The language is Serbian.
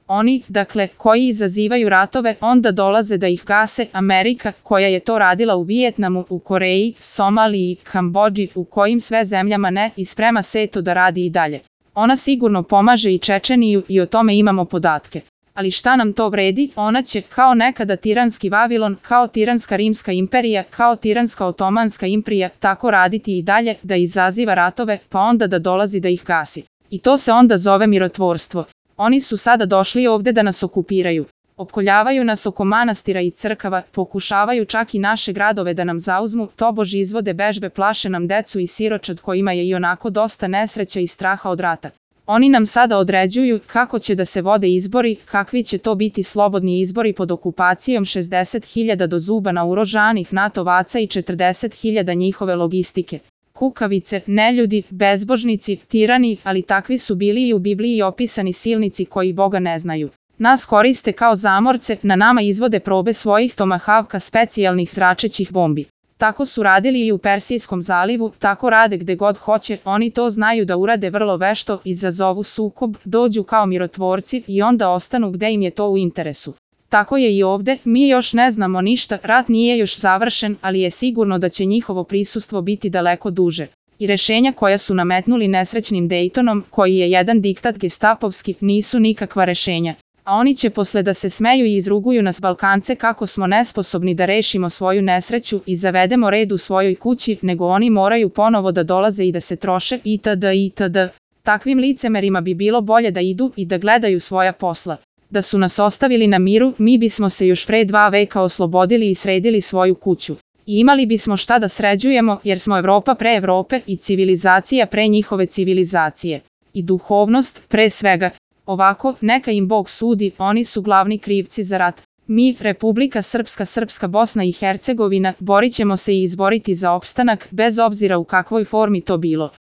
Oni, dakle, koji izazivaju ratove, onda dolaze da ih gase. Amerika, koja je to radila u Vijetnamu, u Koreji, Somaliji, Kambodži, u kojim sve zemljama ne, i sprema se to da radi i dalje. Ona sigurno pomaže i Čečeniju i o tome imamo podatke. Ali šta nam to vredi? Ona će, kao nekada tiranski Vavilon, kao tiranska Rimska imperija, kao tiranska Otomanska imperija, tako raditi i dalje, da izaziva ratove, pa onda da dolazi da ih gasi. I to se onda zove mirotvorstvo. Oni su sada došli ovde da nas okupiraju. Opkoljavaju nas oko manastira i crkava, pokušavaju čak i naše gradove da nam zauzmu, tobož izvode vežbe, plaše nam decu i siročad kojima je i onako dosta nesreća i straha od rata. Oni nam sada određuju kako će da se vode izbori, kakvi će to biti slobodni izbori pod okupacijom 60.000 do zuba naoružanih NATO-vaca i 40.000 njihove logistike. Kukavice, neljudi, bezbožnici, tirani, ali takvi su bili i u Bibliji opisani silnici koji Boga ne znaju. Nas koriste kao zamorce, na nama izvode probe svojih tomahavka specijalnih zračećih bombi. Tako su radili i u Persijskom zalivu, tako rade gde god hoće, oni to znaju da urade vrlo vešto, izazovu sukob, dođu kao mirotvorci i onda ostanu gde im je to u interesu. Tako je i ovde, mi još ne znamo ništa, rat nije još završen, ali je sigurno da će njihovo prisustvo biti daleko duže. I rešenja koja su nametnuli nesrećnim Dejtonom, koji je jedan diktat gestapovski, nisu nikakva rešenja. A oni će posle da se smeju i izruguju nas Balkance kako smo nesposobni da rešimo svoju nesreću i zavedemo red u svojoj kući, nego oni moraju ponovo da dolaze i da se troše itd. itd. Takvim licemerima bi bilo bolje da idu i da gledaju svoja posla. Da su nas ostavili na miru, mi bismo se još pre 2 veka oslobodili i sredili svoju kuću. I imali bismo šta da sređujemo, jer smo Evropa pre Evrope i civilizacija pre njihove civilizacije. I duhovnost pre svega. Ovako, neka im Bog sudi, oni su glavni krivci za rat. Mi, Republika Srpska, Srpska Bosna i Hercegovina, borit ćemo se i izboriti za opstanak, bez obzira u kakvoj formi to bilo.